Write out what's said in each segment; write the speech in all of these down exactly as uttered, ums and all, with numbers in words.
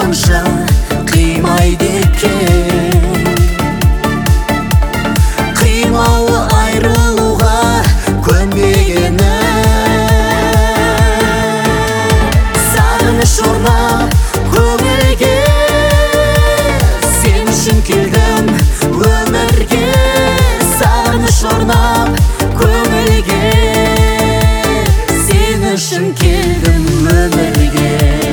қанша қимайды екен. Қимауы айрылуға көнбегені, сағыныш орнап көңілге, сен үшін келдім өмірге. Сағыныш орнап көңілге, сен үшін келдім өмірге.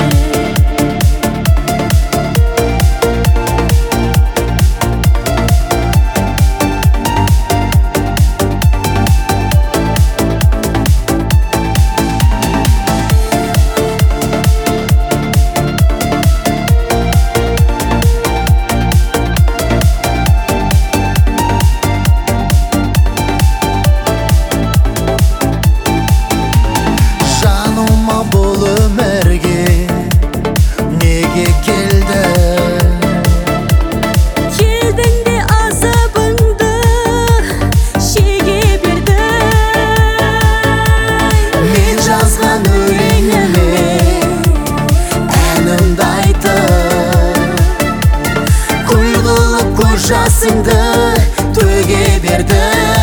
Жасыңды төге берді,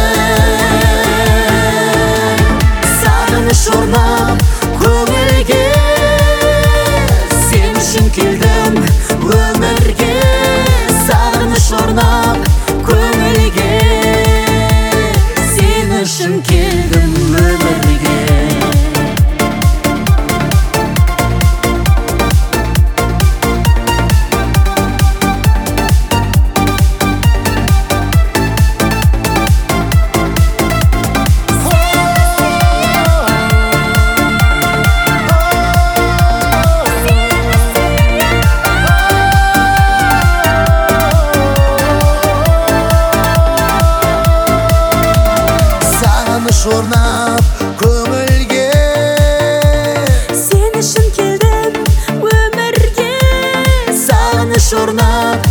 сағыныш орнап көңілге, сен үшін келдім өмірге. Сағыныш орнап көңілге, сен үшін келдім өмірге. Орнап көңілге, сен үшін келдім өмірге. Сағыныш орнап